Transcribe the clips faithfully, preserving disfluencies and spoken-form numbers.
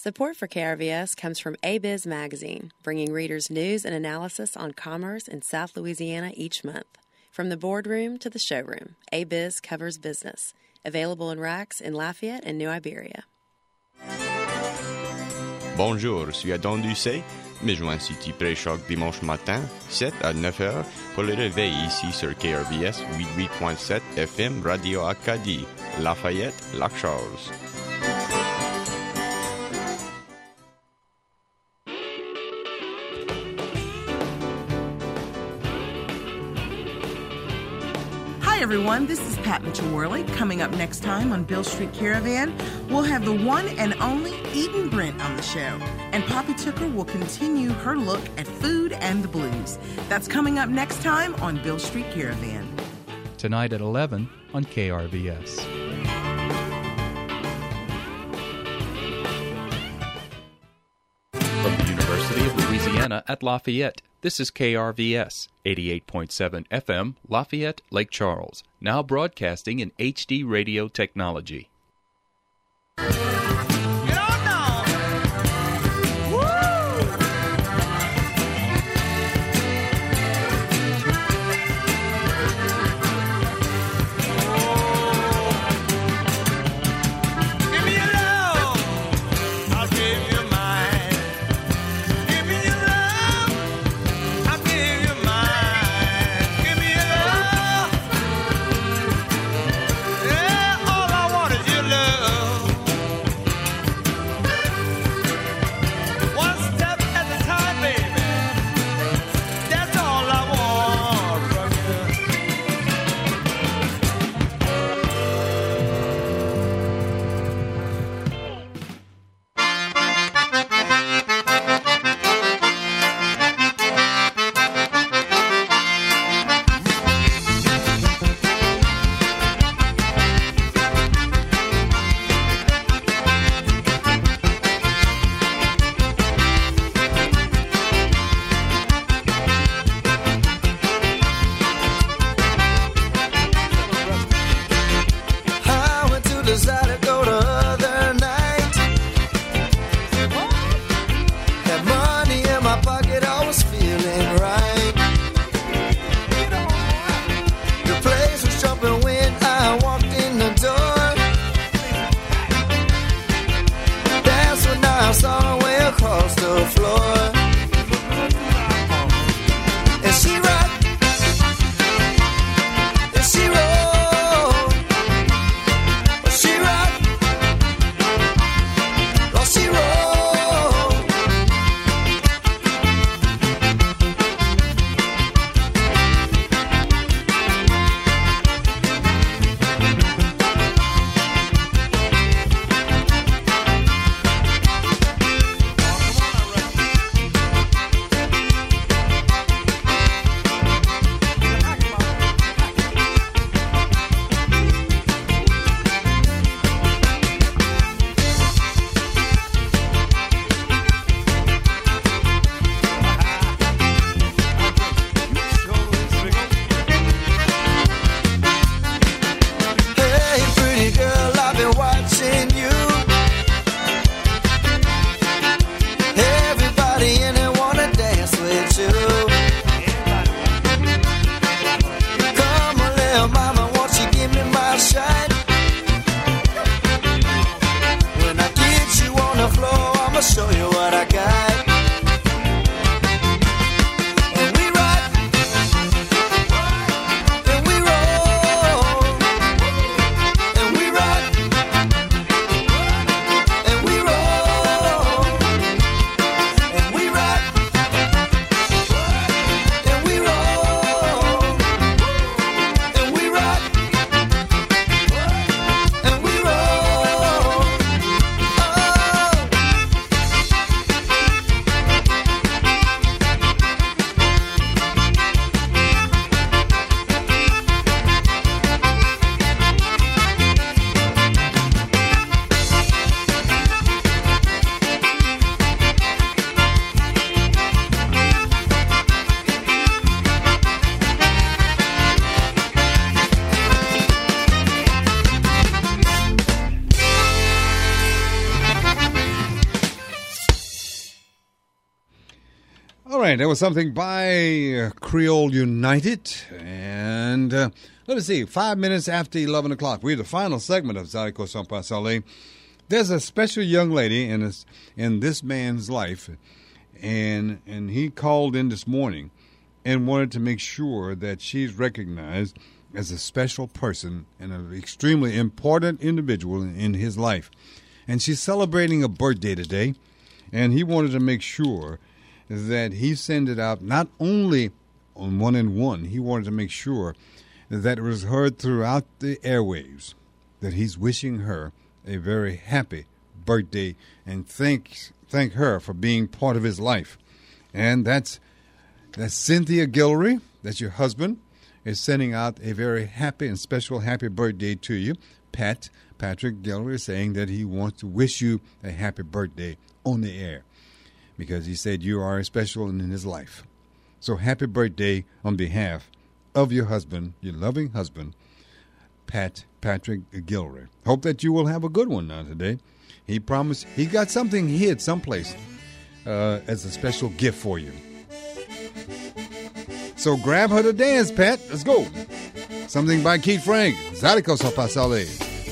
Support for K R V S comes from A Biz Magazine, bringing readers news and analysis on commerce in South Louisiana each month. From the boardroom to the showroom, A Biz covers business. Available in racks in Lafayette and New Iberia. Bonjour, je suis Adon Ducey, mais je suis ici pré-choc dimanche matin, sept à neuf heures, pour le réveil ici sur K R V S quatre-vingt-huit point sept F M Radio Acadie, Lafayette, Lac-Charles. Hi everyone, this is Pat Mitchell-Worley. Coming up next time on Bill Street Caravan, we'll have the one and only Eden Brent on the show. And Poppy Tooker will continue her look at food and the blues. That's coming up next time on Bill Street Caravan. Tonight at eleven on K R V S. From the University of Louisiana at Lafayette, this is K R V S, eighty-eight point seven F M, Lafayette, Lake Charles, now broadcasting in H D radio technology. right, that was something by uh, Creole United. And uh, let me see, five minutes after eleven o'clock, we're the final segment of Zydeco Sans Passerelle. There's a special young lady in this, in this man's life, and and he called in this morning and wanted to make sure that she's recognized as a special person and an extremely important individual in, in his life. And she's celebrating a birthday today, and he wanted to make sure that he send it out not only on one and one, he wanted to make sure that it was heard throughout the airwaves, that he's wishing her a very happy birthday and thank thank her for being part of his life. And that's that's Cynthia Guillory, that's your husband, is sending out a very happy and special happy birthday to you. Pat, Patrick Guillory is saying that he wants to wish you a happy birthday on the air because he said you are special in his life. So happy birthday on behalf of your husband, your loving husband, Pat Patrick Guillory. Hope that you will have a good one now today. He promised, he got something hid someplace uh, as a special gift for you. So grab her to dance, Pat. Let's go. Something by Keith Frank. Zydeco Sans Passerelle.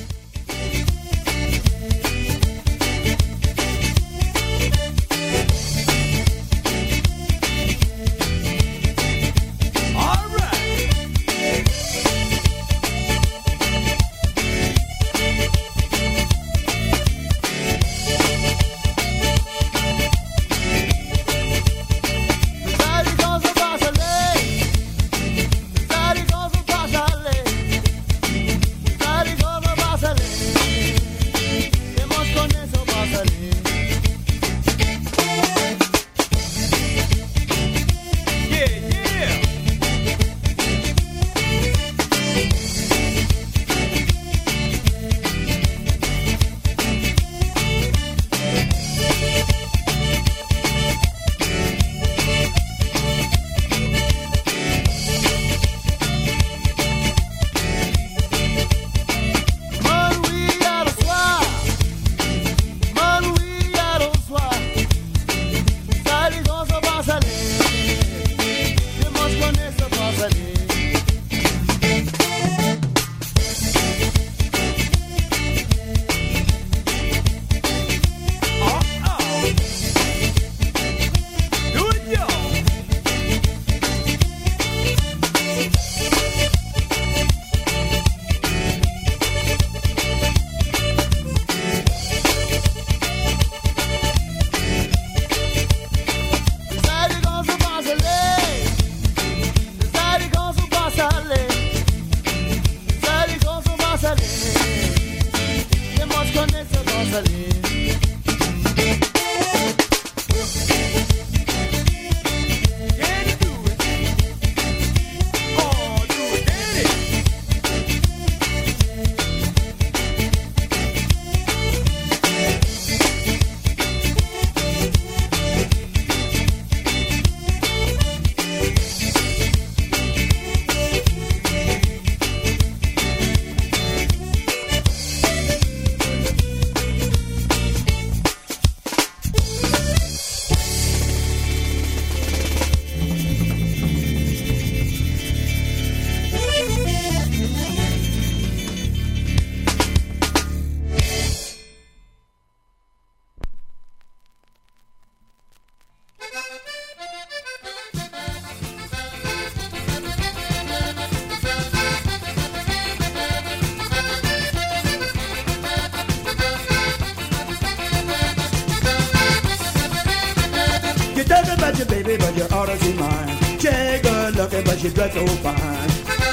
Baby, but you ought to see mine. She ain't good looking, but she's dressed so fine.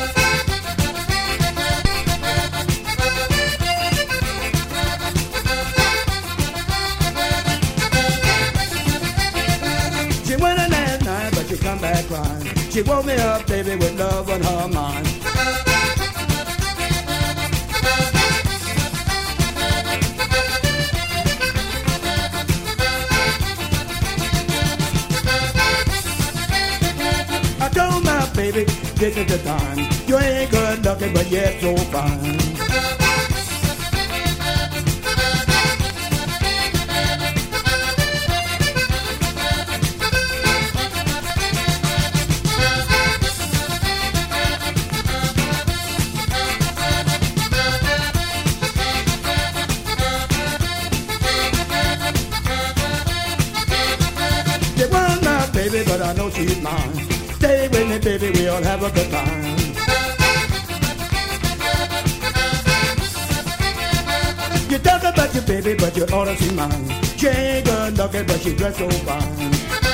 She went in last night, but she come back crying. She woke me up, baby, with love on her mind. Baby, this is the time. You ain't good looking, but yet so fine. I know she's mine. Stay with me, baby, we'll have a good time. You talk about your baby, but you ought to see mine. She ain't good looking, but she dressed so fine.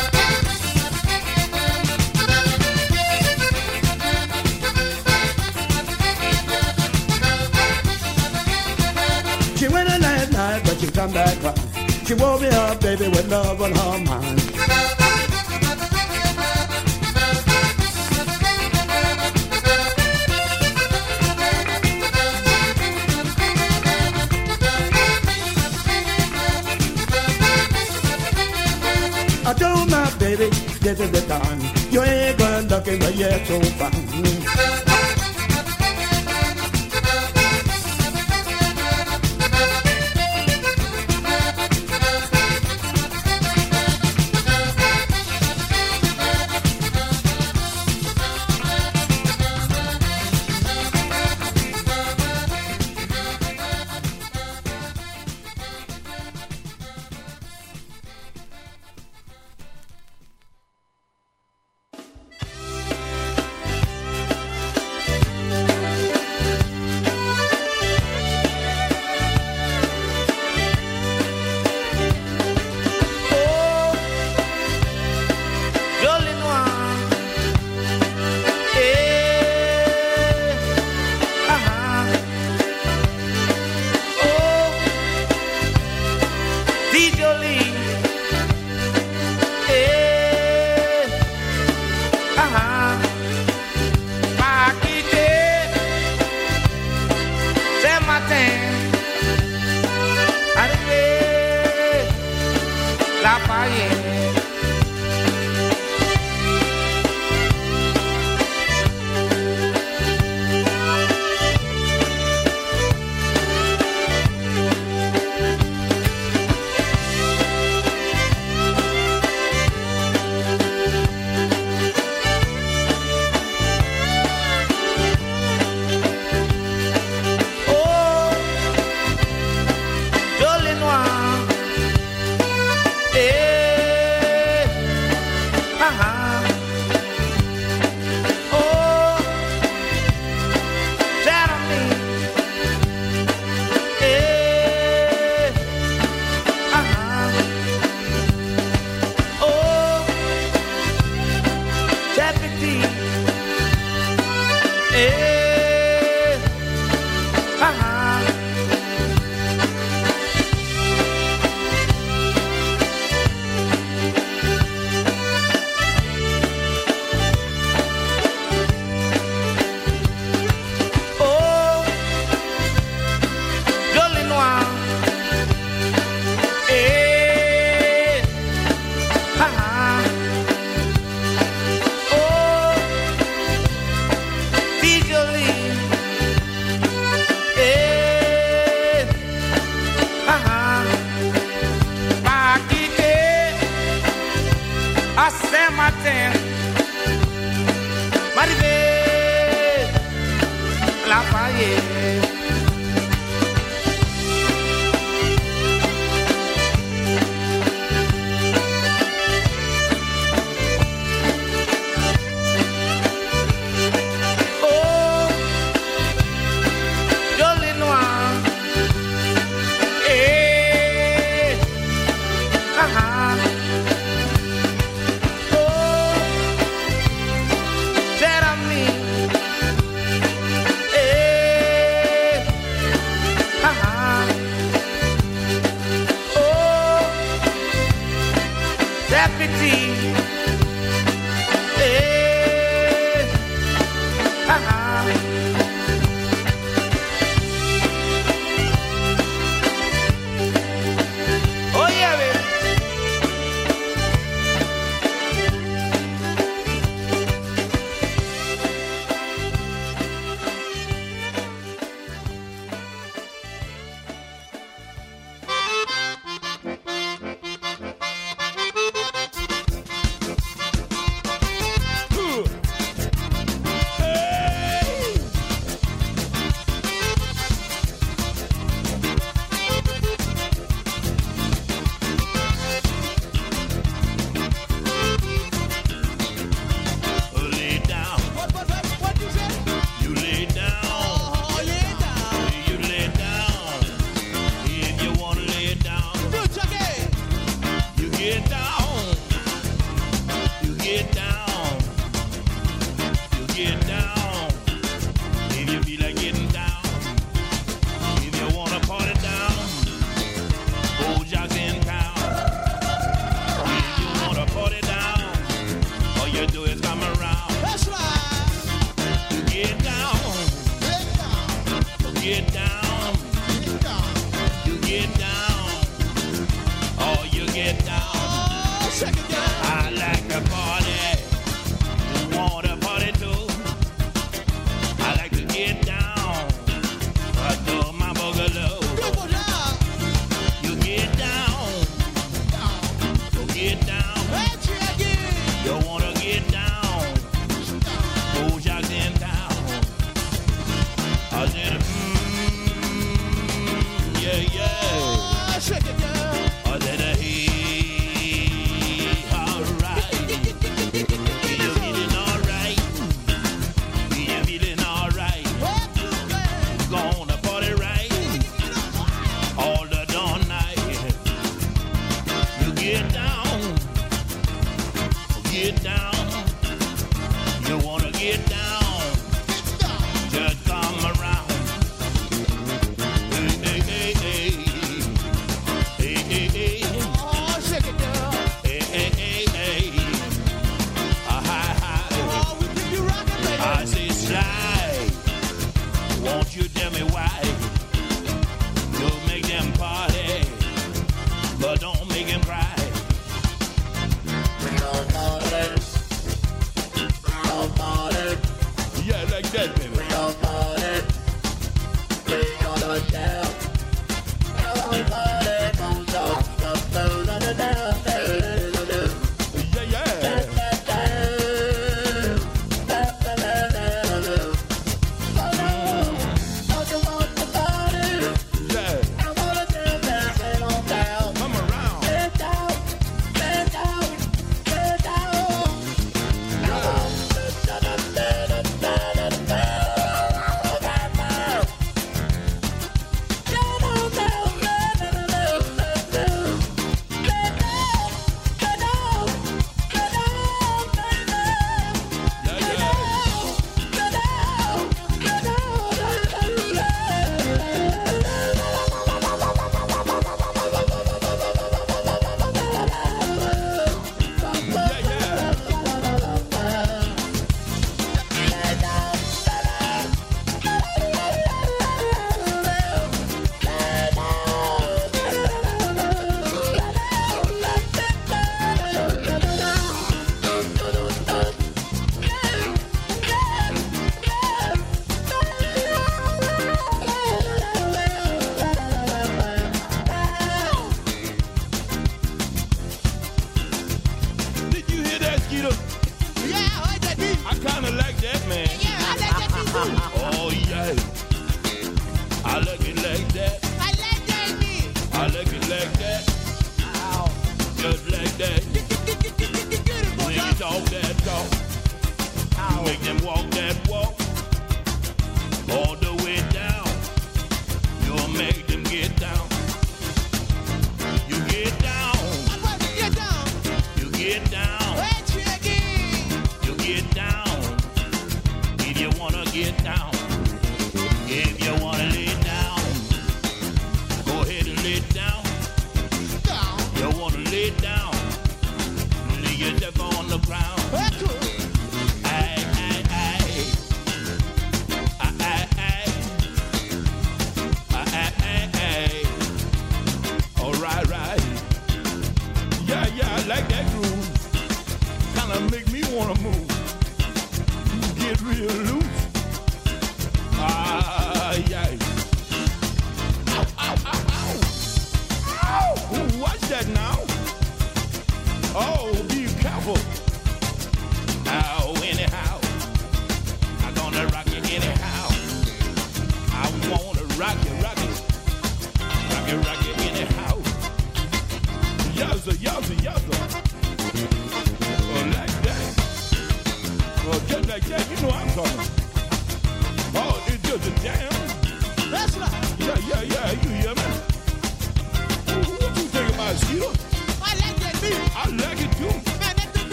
She went in last night, but she come back crying. She woke me up, baby, with love on her mind. I told my baby, this is the time. You ain't good looking, but you're so fine.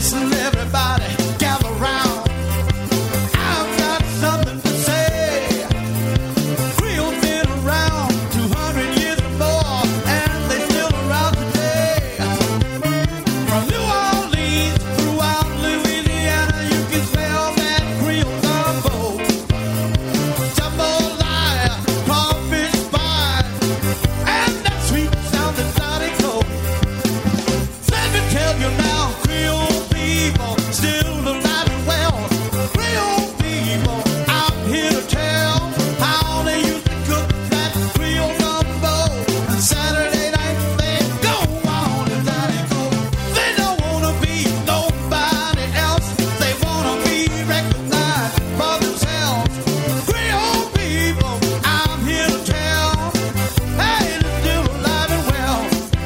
Listen, everybody, gather round. I've got something to say. Creole's been around two hundred years or more, and they're still around today. From New Orleans throughout Louisiana, you can smell that Creole gumbo. Jambalaya, crawfish pie, and that sweet sounding Zydeco. Let me tell you now, Creole people still alive and well. Creole people, I'm here to tell how they used to cook that Creole gumbo. And Saturday night they go on and Zydeco. They don't wanna be nobody else. They wanna be recognized for themselves. Creole people, I'm here to tell, hey, they're still alive and well.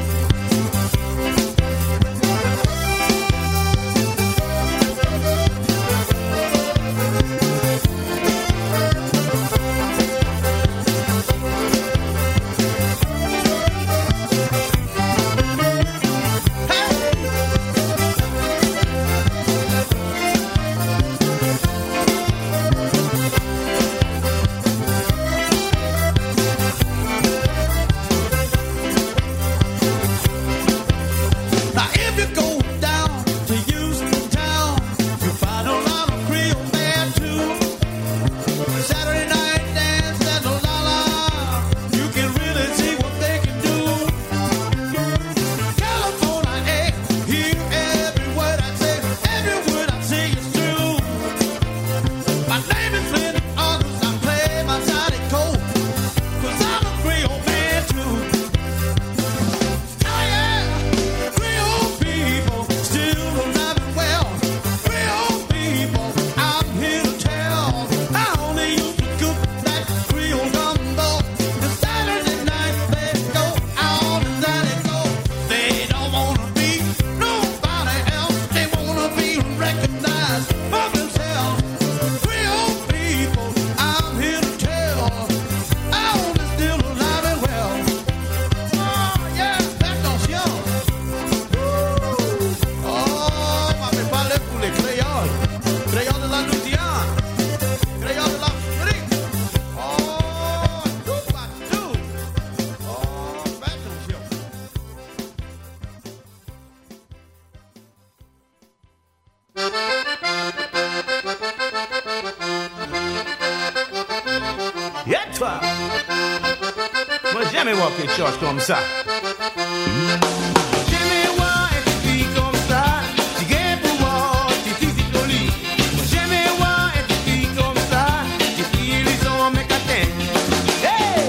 Now if you go down to Houston town, you find a lot of Creole there too. Saturday night dance and la la, you can really see what they can do. California, eh, hear every word I say, every word I say is true. My name is Flynn August, I play my Zydeco, 'cause I'm a Creole man too. Oh yeah, Creole people still alive and well. Creole people, I'm here to tell how they used to cook that Creole gumbo. And Saturday night they go out and Zydeco. They don't wanna be nobody else. They wanna be recognized for themselves. Creole people, I'm here to tell how they're still alive and well. Oh yeah, attention. Oh, ma me parle pour les créoles. Créoles de la Louisiane. Créoles de l'Afrique. Oh, tout partout. Oh, attention. Et toi, moi jamais voir quelque chose comme ça. Jamais voir une fille comme ça, tu gagnes pour moi, tu physique jolie. Moi jamais voir une fille comme ça, tu filles les hommes et catins. Hey!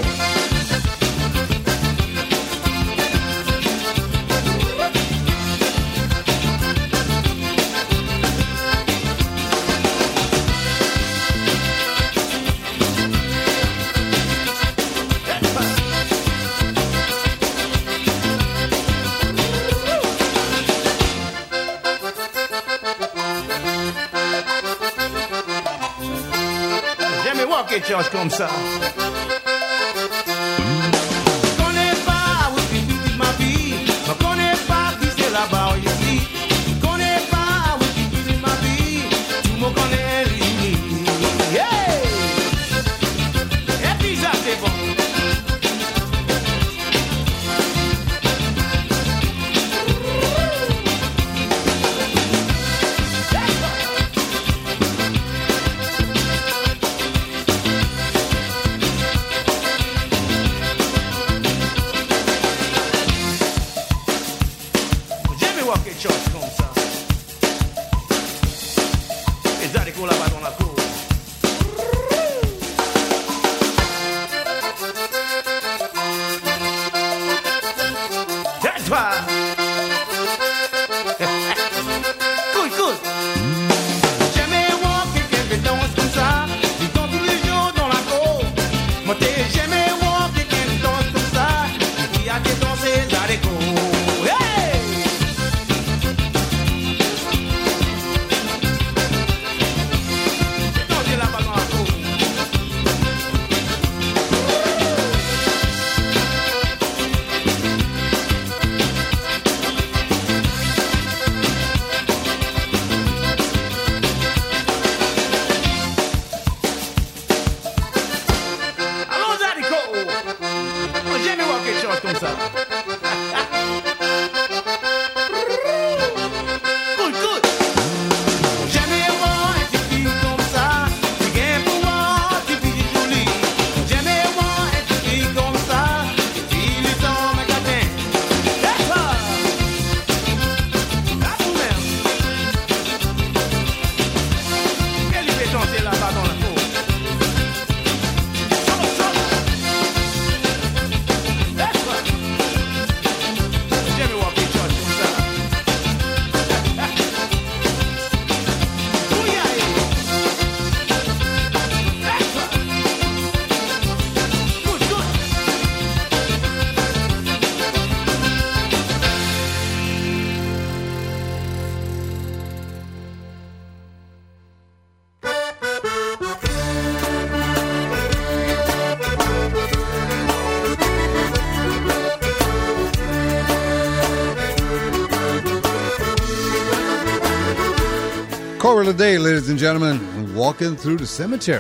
Jamais voir quelque chose comme ça. Je connais pas où tu vis ma vie. Je connais pas qui c'est là-bas ici. Je connais pas où tu vis ma vie. Tu me connais lui. Hey! Et puis ça c'est bon. Jamais voir quelque chose comme ça. Et Zydeco là-bas dans la cour. Et toi. Cool, cool. Jamais voir quelqu'un qui danse comme ça. Il danse tous les jours dans la cour. Moi t'es jamais voir quelqu'un qui danse comme ça. Il a des danser Zydeco. Hey! Corey Day, ladies and gentlemen, walking through the cemetery.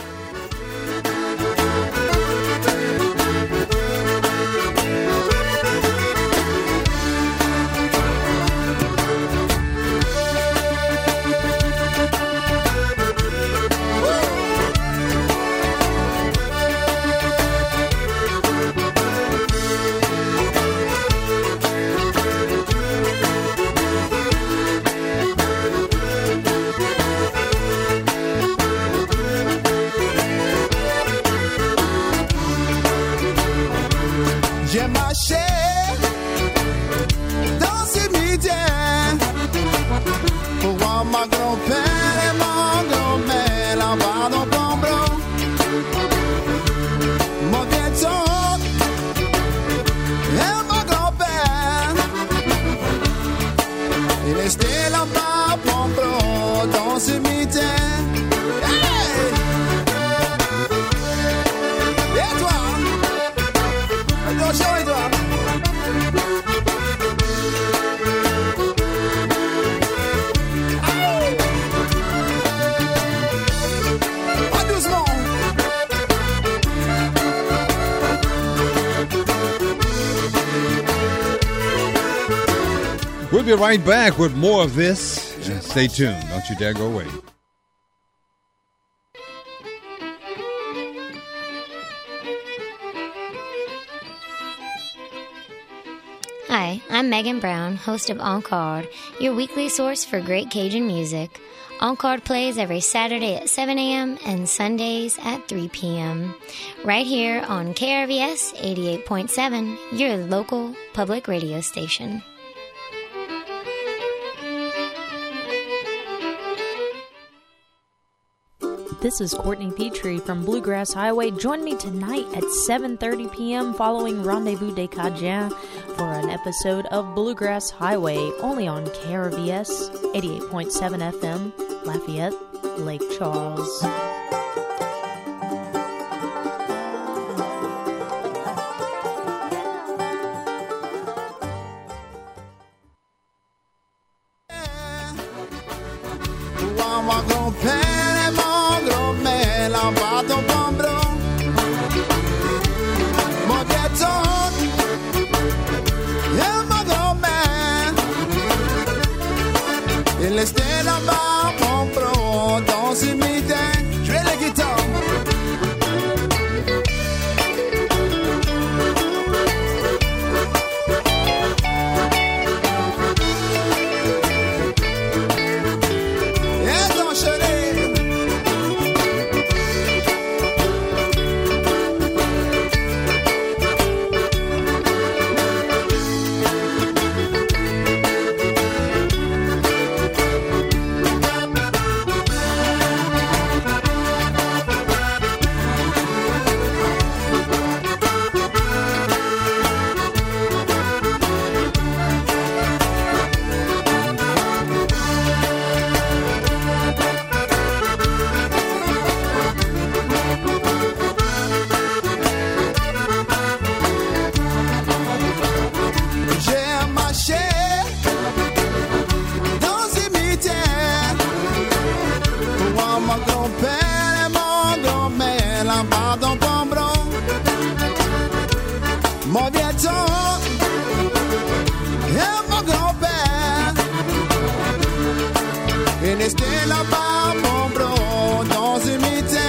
J'ai marché dans ce midi pour voir ma grand-père et mon grand-mère là-bas dans Pombron. Mon vieux-toncle et mon grand-père, il est resté là-bas à Pombron dans ce midi. Hey! Et toi? Attention, et toi? Aïe! Pas doucement. We'll be right back with more of this. Stay tuned. Don't you dare go away. Hi, I'm Megan Brown, host of Encore, your weekly source for great Cajun music. Encore plays every Saturday at seven a.m. and Sundays at three p.m. right here on K R V S eighty-eight point seven, your local public radio station. This is Courtney Petrie from Bluegrass Highway. Join me tonight at seven thirty p.m. following Rendezvous des Cajuns for an episode of Bluegrass Highway, only on K R V S eighty-eight point seven F M, Lafayette, Lake Charles. Voir mon grand-père et mon grand-mère là-bas dans Pombron. Mon vieux-toncle et ma grand-mère, il est resté là-bas à Pombron dans ce midi. Jouez la guitare. Et ton chéri. J'ai marché dans ce cimetière pour voir mon grand-père et mon grand-mère là-bas dans Pombron. Mon vieux-toncle et mon grand-père, il est resté là-bas à Pombron dans ce cimetière.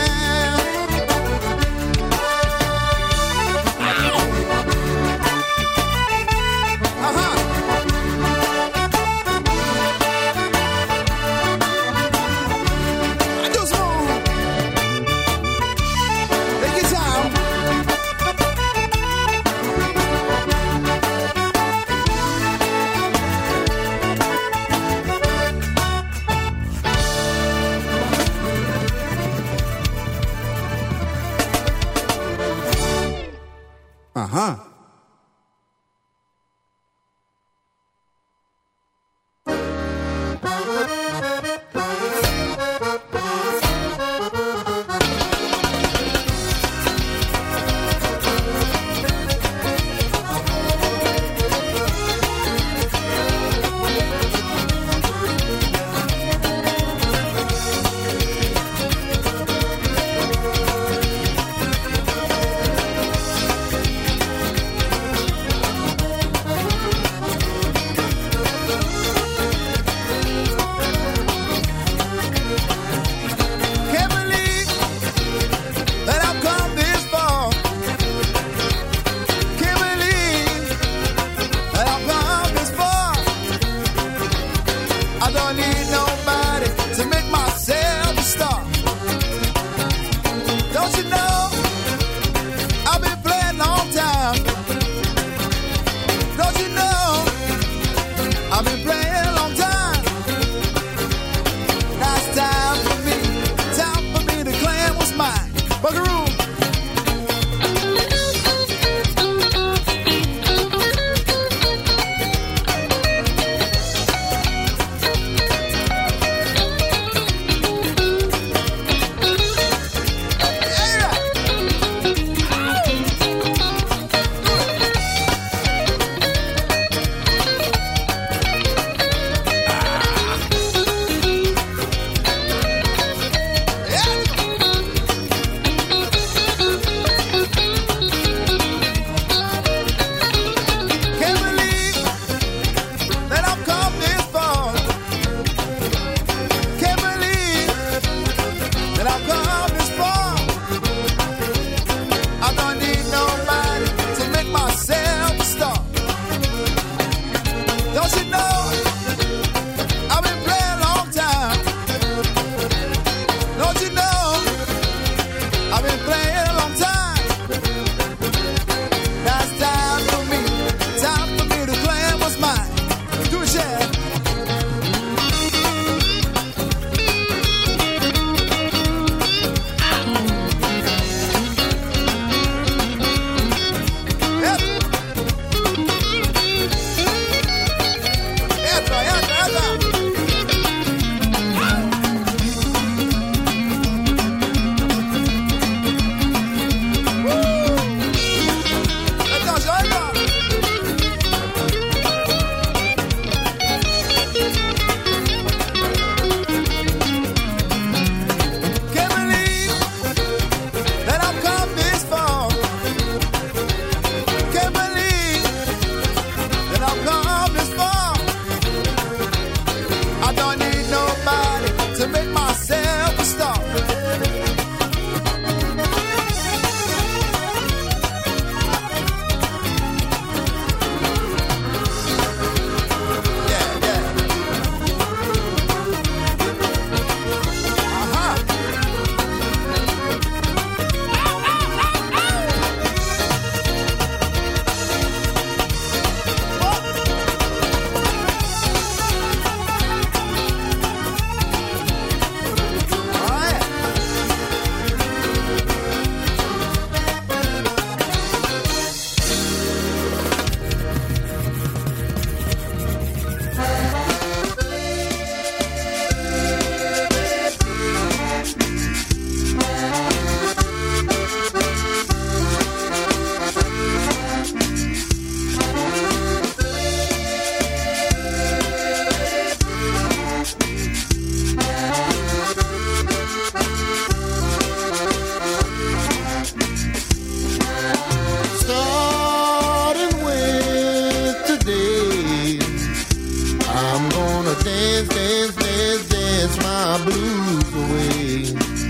dance my blues away.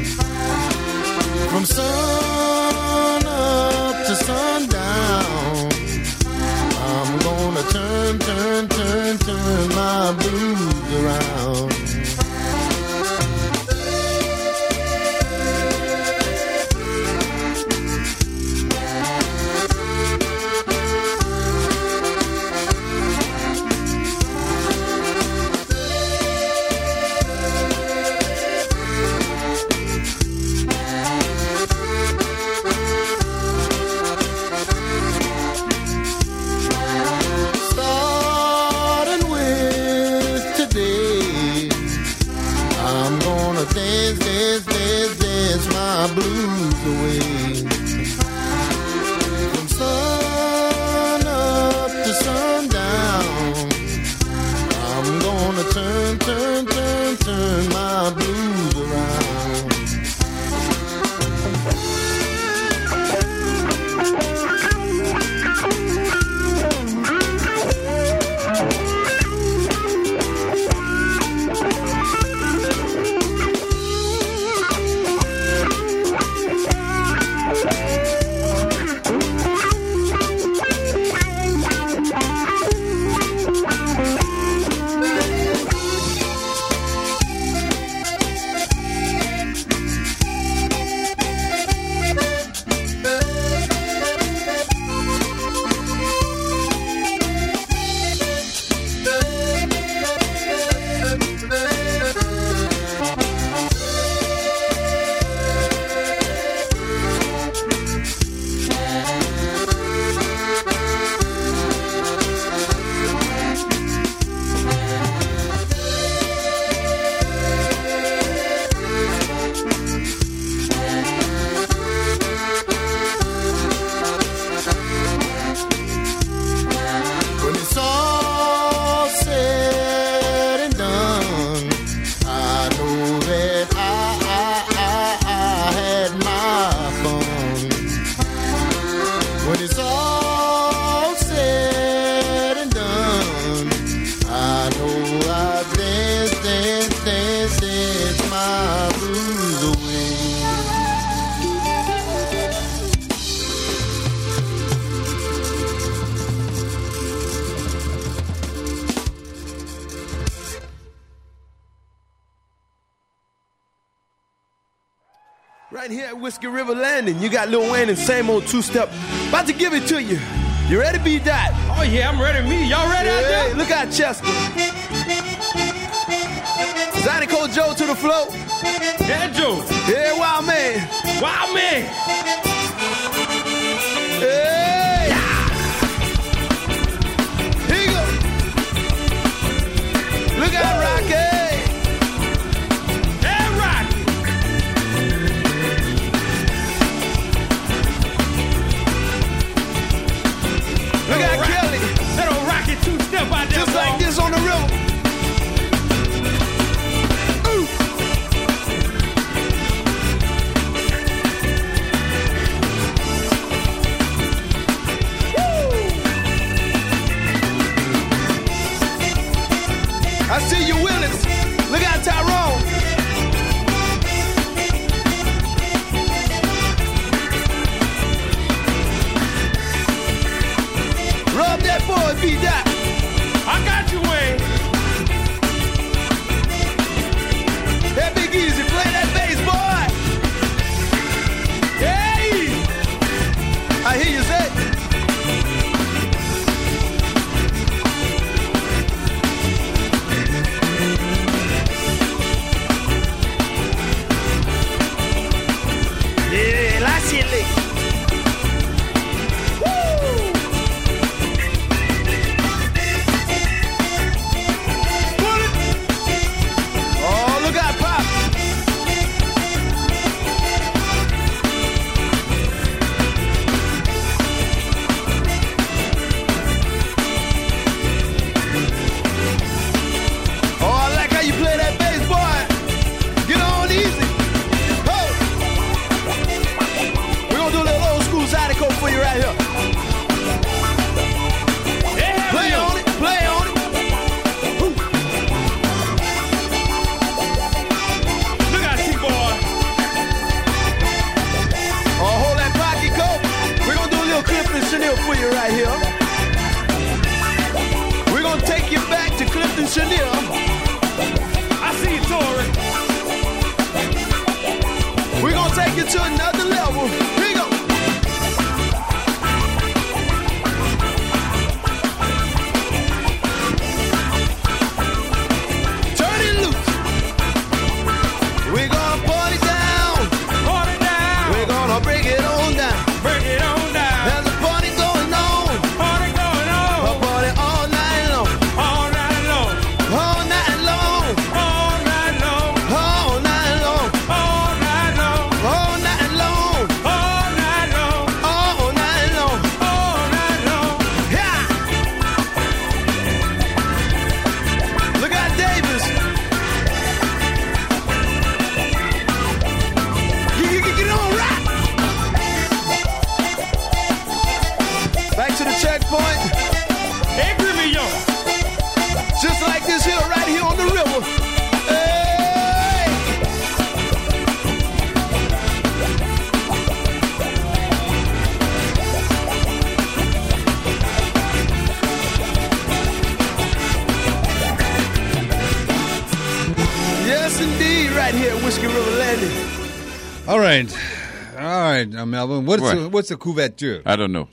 From sun up to sundown, I'm gonna turn, turn, turn, turn my blues around. Dance, dance, dance, dance my blues away. From sun up to sundown, I'm gonna turn, turn, turn, turn my blues around. Right here at Whiskey River Landing, you got Lil Wayne and same old two-step. About to give it to you. You ready, B-Dot? Oh, yeah, I'm ready. Me, y'all ready yeah, out there? Look out, Chester. Zydeco Joe to the floor. Yeah, Joe. Yeah, wild man. Wild man. Hey. Yeah. Here you go. Look out, Rocky. Look at Kelly. That old rocket two-step out there. Just like this on the river. Ooh. Woo. I see you with you right here. We're gonna take you back to Clifton Chenier. I see you, Tori. We're gonna take you to another level. Here you go. Turn it loose. We're gonna party down. Party down. We're gonna break it on down. Break it on down. There's a party going on. Party going on. A party all night long. All night long. All night long. All night long. All night long. All night long. All night long. All night long. All night long. All night long. Yeah. Look at Davis. Get, get, get on right. Back to the checkpoint. Hey, bring me on. Just like this here, right here on the river. Hey! Yes, indeed, right here at Whiskey River Landing. All right. All right, now, Melvin. What's What? a, what's a couverture? I don't know.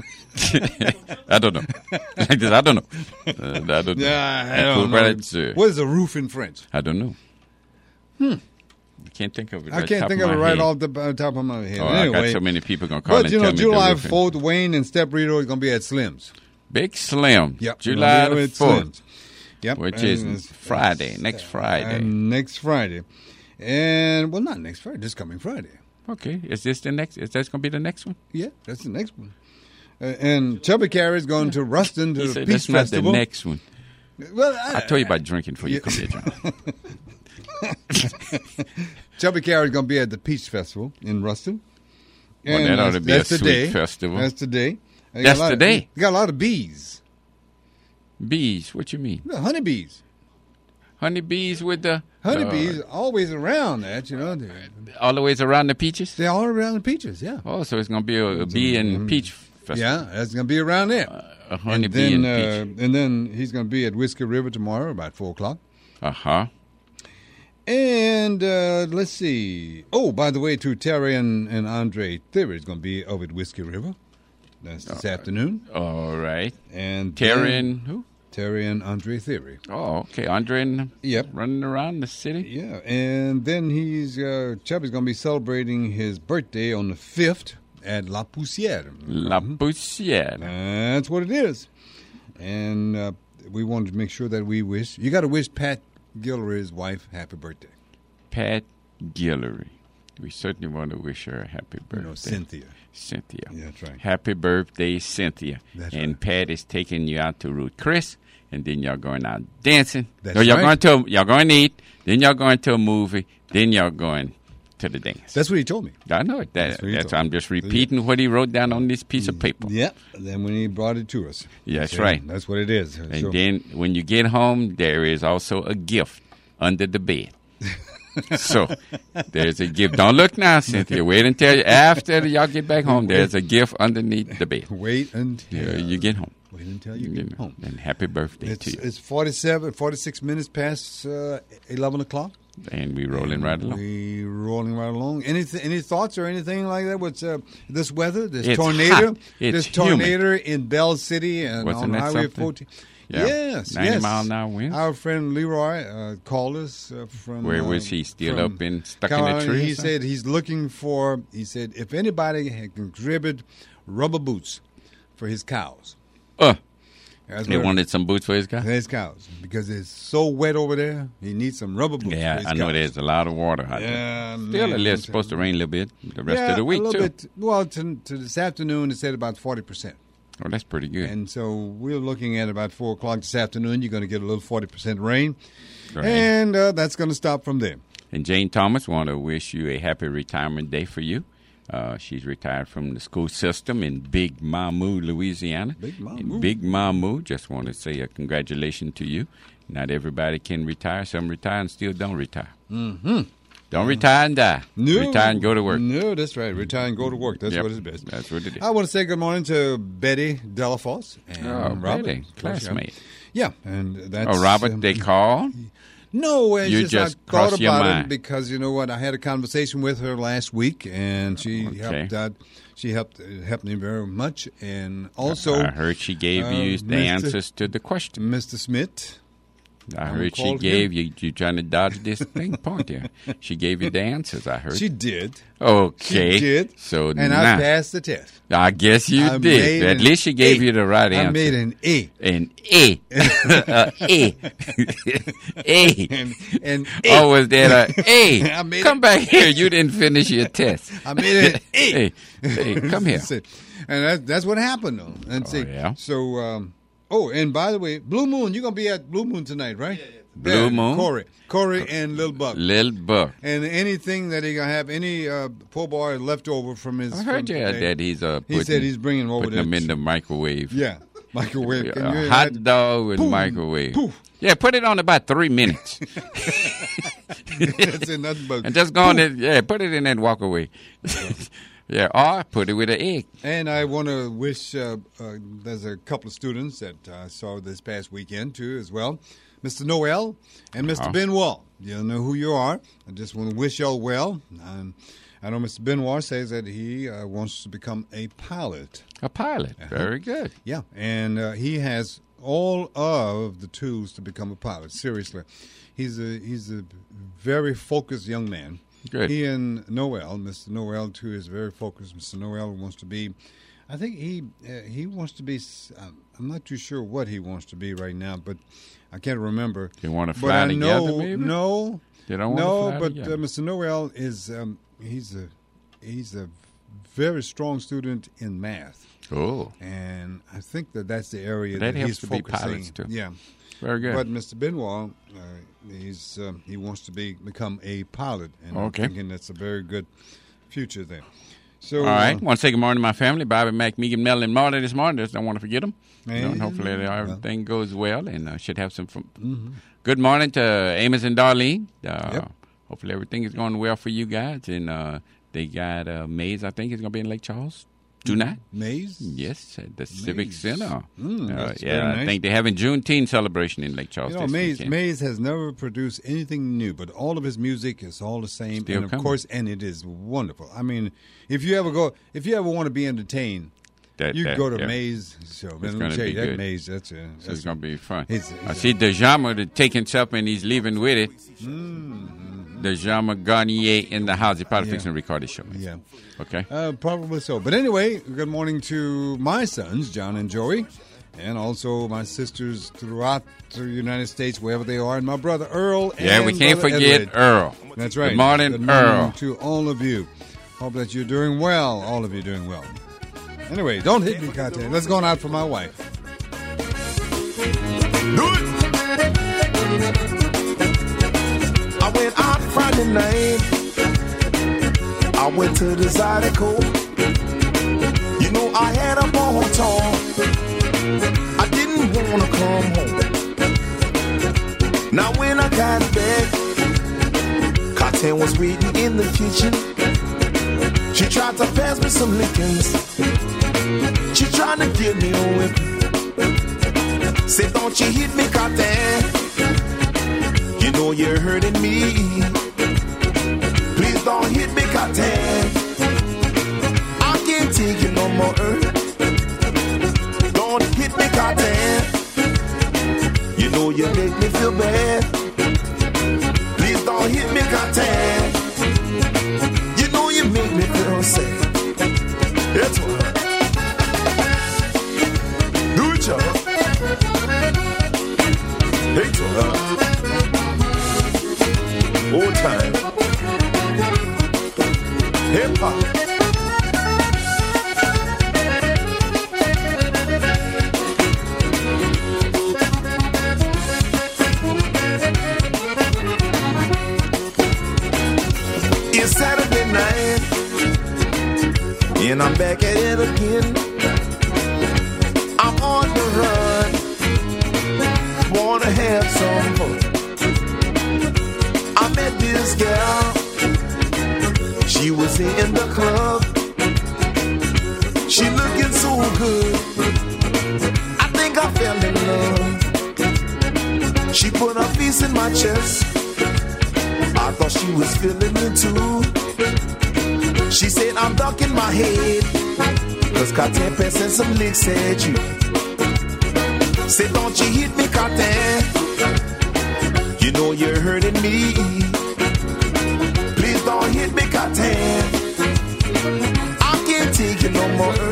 I don't know. Like this, I don't know. Uh, I don't know. Yeah, I don't know. Couverture. What is a roof in French? I don't know. Hmm. I can't think of it. I right can't top think of of it my right head. off the uh, top of my head. Oh, I anyway, got so many people gonna call but and you know, tell me the July roofing. fourth, Wayne and Step Rito are going to be at Slim's. Big Slim. Yep. July Gonna be the at fourth. Slim's. Yep. Which and is it's- Friday, next Friday. And next Friday. And, well, not next Friday, this coming Friday. Okay. Is this the next? Is that going to be the next one? Yeah, that's the next one. Uh, and Chubby Carrie's going to Ruston to He the said Peach that's not Festival. the next one. Well, I told you about drinking before you yeah. come here, John. Chubby Carrie's going to be at the Peach Festival in Ruston. Well, And that ought that's- to be a that's sweet today. festival. That's today. They got That's a lot of- today? They got a lot of bees. Bees? What you mean? The honeybees. Honeybees with the Honeybees always around that, you know. They're, all the ways around the peaches. they're all around the peaches, yeah. Oh, so it's going to be a, a bee and peach festival. Yeah, that's going to be around there. A honey and bee then, and peach. uh, and then he's going to be at Whiskey River tomorrow about four o'clock. Uh huh. And uh, let's see. Oh, by the way, too, Terry and, and Andre Theory is going to be over at Whiskey River. That's this afternoon. All right. And Terry then- and who? Terry and Andre Theory. Oh, okay. Andre and Yep. running around the city. Yeah, and then he's uh, Chubby's going to be celebrating his birthday on the fifth at La Poussière. La Poussière. That's what it is. And uh, we wanted to make sure that we wish. You got to wish Pat Guillory's wife happy birthday. Pat Guillory. We certainly want to wish her a happy birthday. You know, Cynthia. Cynthia. Yeah, that's right. Happy birthday, Cynthia. That's and right. Pat is taking you out to Root Chris, and then y'all going out dancing. That's no, y'all right. going to y'all going to eat. Then y'all going to a movie. Then y'all going to the dance. That's what he told me. I know it. That, That's what he that's told I'm me. just repeating what he wrote down on this piece of paper. Yep. Then when he brought it to us. Yeah, that's So, right. That's what it is. And So- then when you get home, there is also a gift under the bed. So there's a gift. Don't look now, Cynthia. Wait until after y'all get back home. There's a gift underneath the bed. Wait until Yeah, you get home. Wait until you get home. And happy birthday It's, to you. it's forty-seven, forty-six minutes past uh, eleven o'clock. And we rolling right along. We rolling right along. Any any thoughts or anything like that? What's uh, this weather? This It's tornado? hot. It's this humid. tornado in Bell City and Wasn't on that Highway something? fourteen. Yeah. Yes, ninety yes. mile an hour winds. Our friend Leroy uh, called us uh, from. Where uh, was he? Still from up in stuck in the Carolina. tree? or He something? said he's looking for. He said if anybody can contribute rubber boots for his cows. Uh, That's he what- wanted some boots for his guy. his cows because it's so wet over there. He needs some rubber boots. Yeah, for his I know cows. there's a lot of water out there. Yeah, Still, man, it's I'm supposed to rain a little bit the rest yeah, of the week a little too. bit. Well, to, to this afternoon, it said about forty percent. Oh, that's pretty good. And so we're looking at about four o'clock this afternoon. You're going to get a little forty percent rain, Right. and uh, that's going to stop from there. And Jane Thomas want to wish you a happy retirement day for you. Uh, she's retired from the school system in Big Mamou, Louisiana. Big Mamou. In Big Mamou. Just want to say a congratulations to you. Not everybody can retire. Some retire and still don't retire. Mm-hmm. Don't retire and die. No. Retire and go to work. No, that's right. Retire and go to work. That's Yep. what is best. That's what it is. I want to say good morning to Betty Delafosse and Oh, Robert. Betty, classmate. Yeah, and that's... Oh, Robert, um, they called? No, it's You just, just I thought crossed your about it mind. because, you know what, I had a conversation with her last week, and she Okay. helped out. She helped it helped me very much, and also I heard she gave uh, you the Mister answers to the question. Mister Smith. I I heard she called gave him. you, you trying to dodge this thing point here. She gave you the answers, I heard. She did. Okay. She did. So and now, I passed the test. I guess you I did. made At an least she gave A. you the right answer. I made an A. An A. A. A. A. And, and A. Oh, was that a A? I made Come it- back here. You didn't finish your test. I made an A. Hey, hey, come here. See, and that, that's what happened, though. And see, yeah? So, um, oh, and by the way, Blue Moon, you're going to be at Blue Moon tonight, right? Yeah, yeah. Blue Moon? Corey. Corey and Lil Buck. Lil Buck. And anything that he going to have, any uh, poor boy left over from his... I heard from you today, that he's uh, He putting, said he's bringing over putting there. them in the microwave. Yeah, microwave. Can A you hot imagine? dog with Poof, microwave. poof. Yeah, put it on about three minutes. That's it, nothing but... And just go on there. Yeah, put it in and walk away. Yeah, or put it with an egg. And I want to wish, uh, uh, there's a couple of students that I saw this past weekend, too, as well. Mister Noel and Mister Uh-huh. Benoit. You know who you are. I just want to wish y'all well. Um, I know Mister Benoit says that he uh, wants to become a pilot. A pilot. Uh-huh. Very good. Yeah, and uh, he has all of the tools to become a pilot. Seriously. He's a, he's a very focused young man. Good. He and Noel, Mister Noel, too, is very focused. Mister Noel wants to be, I think he uh, he wants to be, uh, I'm not too sure what he wants to be right now, but I can't remember. You want to But fly I together, know, maybe? No, You don't want no, to fly but together? uh, Mister Noel is, um, he's a he's a very strong student in math. Oh. And I think that that's the area That that, helps he's to be focusing. pilots, too. Yeah. Very good. But Mister Benoit, uh, he's um, he wants to be become a pilot, and Okay. I'm thinking that's a very good future there. So, All right. uh, want to say good morning to my family, Bobby, Mac, Megan, Mel, and Marta this morning. Just don't want to forget them. You know, and And- hopefully well. everything goes well and uh, should have some fun. Mhm. Good morning to Amos and Darlene. Uh, Yep. Hopefully everything is going well for you guys. And uh, they got uh, Maze, I think, is going to be in Lake Charles tonight. Maze? Yes, at the Civic Maze. Center. Mm, Uh, that's yeah, very I nice. think they're having Juneteenth celebration in Lake Charles You know, this Maze, weekend. Maze has never produced anything new, but all of his music is all the same, Still and of coming. course, and it is wonderful. I mean, if you ever go, if you ever want to be entertained, That- you that- go to yeah. Maze show. It's Man, let gonna me tell be you, that good. Maze, that's a, So that's it's going to be fun. It's- I it's see Dejama to take himself and he's leaving with it. Mm-hmm. Dejama Garnier in the house. He probably Yeah. fixing to record his show. Yeah. Okay. Uh, probably so. But anyway, good morning to my sons, John and Joey, and also my sisters throughout the United States, wherever they are, and my brother Earl. Yeah, and we can't Brother forget Edward. Earl. That's right. Good morning, Good morning Earl. to all of you. Hope that you're doing well. All of you doing well. Anyway, don't hit me, Kate. Let's go on out for my wife. I went out Friday night. I went to the Zydeco. You know I had a ball talk. I didn't wanna come home. Now when I got back, Cartel was waiting in the kitchen. She tried to pass me some lickings. She tried to get me a whip. Said, don't you hit me, Cartel. You know you're hurting me. Please don't hit me, Cartel. I can't take you no more hurt. Don't hit me, Cartel. You know you make me feel bad. Please don't hit me, Cartel. You know you make me feel sad. That's what. Do it, y'all. Hey, y'all. Old time. Hip hop. It's Saturday night, and I'm back at it again. I'm on the run, wanna have some fun. I met this gal She was in the club. She looking so good. I think I fell in love. She put her face in my chest. I thought she was feeling me too. She said I'm ducking my head, cause Carter passing some licks at you. Said don't you hit me, Carter. You know you're hurting me. Please don't hit me, Carter. I can't take it no more.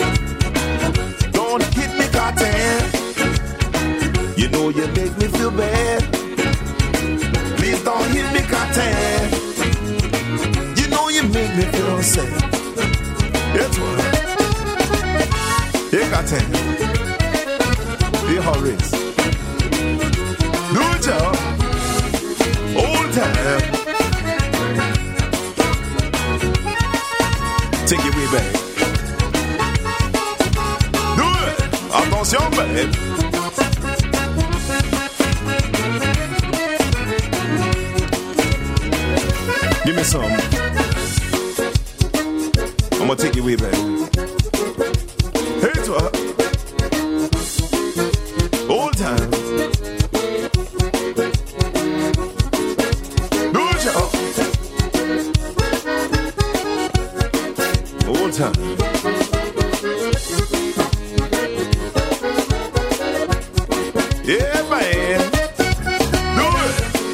Don't hit me, Carter. You know you make me feel bad. Please don't hit me, Carter. You know you make me feel sad. That's what. Hey, Carter. Hey, Horace. New job. Old time. Take it way back. Do it. Attention, babe. Give me some. I'm gonna take it way back. Hey, to her. Old time. Good job. Old time. Yeah, man. Do it.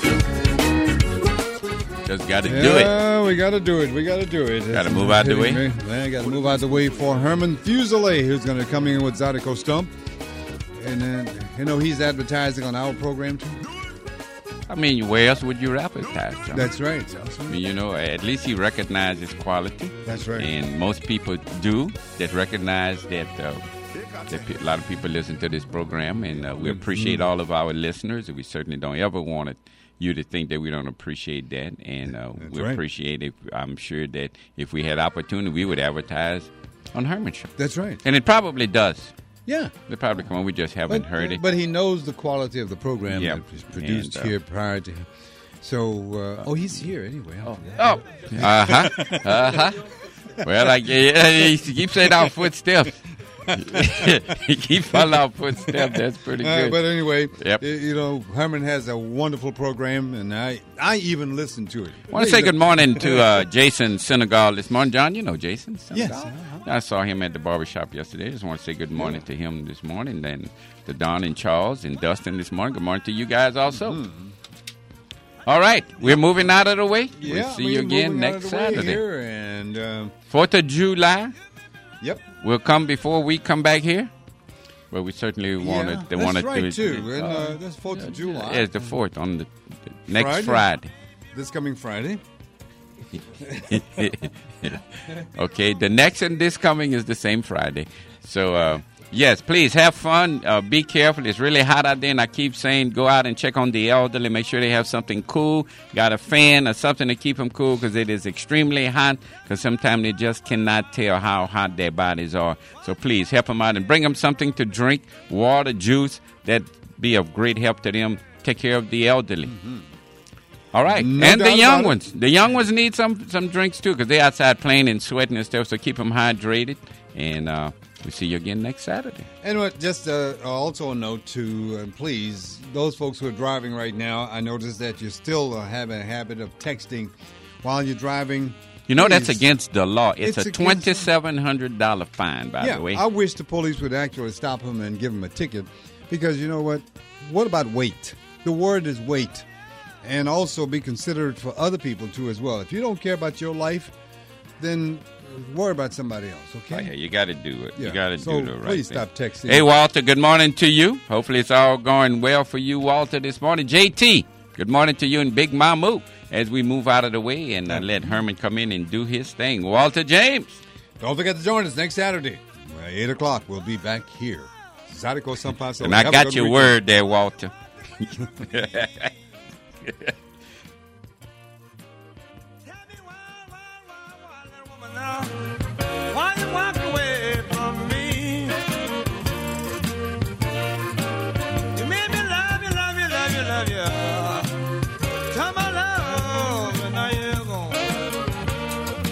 Just got to yeah, do it. we got to do it. We got to do it. Got to move out the way. Man, got to move out the way for Herman Fuseli, who's going to come in with Zydeco Stump. And then, you know, he's advertising on our program, too. I mean, where else would you advertise, John? That's right. That's right. I mean, you know, at least he recognizes quality. That's right. And most people do that recognize that, uh, that pe- a lot of people listen to this program, and uh, we appreciate all of our listeners. And we certainly don't ever want it, you to think that we don't appreciate that. And uh, we right. appreciate it. I'm sure that if we had opportunity, we would advertise on Herman Show. That's right. And it probably does. Yeah. They probably come on. We just haven't But, heard it. but he knows the quality of the program Yep. that was produced And, uh, here prior to him. So, uh, oh, he's here anyway. Oh, oh. uh-huh, uh-huh. Well, like, yeah, he keeps saying our footsteps. He keeps following our footsteps. That's pretty Uh, good. but anyway, Yep. y- you know, Herman has a wonderful program, and I, I even listen to it. I want to say good morning to uh, Jason Senegal this morning. John, you know Jason Senegal? Yes. uh-huh. I saw him at the barbershop yesterday. Just want to say good morning to him this morning. Then to Don and Charles and Dustin this morning. Good morning to you guys also. Mm-hmm. All right. We're moving out of the way. Yeah, we'll see we're you again moving out next of the way Saturday. Here and um, fourth of July. Yep. Will come before we come back here. But we certainly want yeah, to they that's want to right do it. too. And uh, that's fourth of July. Yeah, it's the fourth on the, the next Friday? Friday. This coming Friday. Okay, the next and this coming is the same Friday. So, uh, yes, please have fun. Uh, be careful. It's really hot out there, and I keep saying go out and check on the elderly. Make sure they have something cool. Got a fan or something to keep them cool because it is extremely hot because sometimes they just cannot tell how hot their bodies are. So, please help them out and bring them something to drink, water, juice. That'd be of great help to them. Take care of the elderly. Mm-hmm. All right, No and the doubt young about it. ones. The young ones need some some drinks too because they're outside playing and sweating and stuff. So keep them hydrated, and uh, we'll see you again next Saturday. And what, just uh, also a note to, uh, please, those folks who are driving right now, I noticed that you still uh, have a habit of texting while you're driving. You know Please. that's against the law. It's, It's a against- twenty-seven hundred dollars fine, by yeah, the way. I wish the police would actually stop him and give him a ticket because you know what? What about weight? The word is weight. And also be considerate for other people, too, as well. If you don't care about your life, then worry about somebody else, okay? Oh, yeah, you got to do it. Yeah. You got to So do the right please thing. stop texting. Hey, Walter, good morning to you. Hopefully it's all going well for you, Walter, this morning. J T, good morning to you and Big Mamu as we move out of the way and uh, let Herman come in and do his thing. Walter James. Don't forget to join us next Saturday. At eight o'clock, we'll be back here. Zydeco San Paso. And I Have a got good your weekend. word there, Walter. Why you walk away from me? You made me love you, love you, love you, love you. Tell my love, and now you're gone.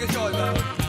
Take a joy, man.